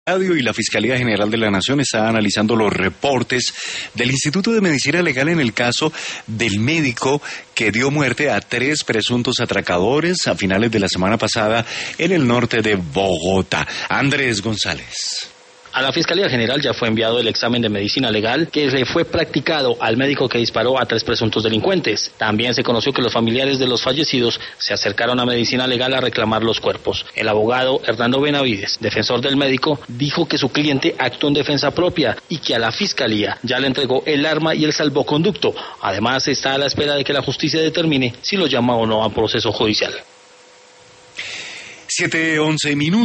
Radio y la Fiscalía General de la Nación está analizando los reportes del Instituto de Medicina Legal en el caso del médico que dio muerte a 3 presuntos atracadores a finales de la semana pasada en el norte de Bogotá. Andrés González. A la Fiscalía General ya fue enviado el examen de medicina legal que le fue practicado al médico que disparó a 3 presuntos delincuentes. También se conoció que los familiares de los fallecidos se acercaron a medicina legal a reclamar los cuerpos. El abogado Hernando Benavides, defensor del médico, dijo que su cliente actuó en defensa propia y que a la Fiscalía ya le entregó el arma y el salvoconducto. Además, está a la espera de que la justicia determine si lo llama o no a proceso judicial. 7:11 minutos.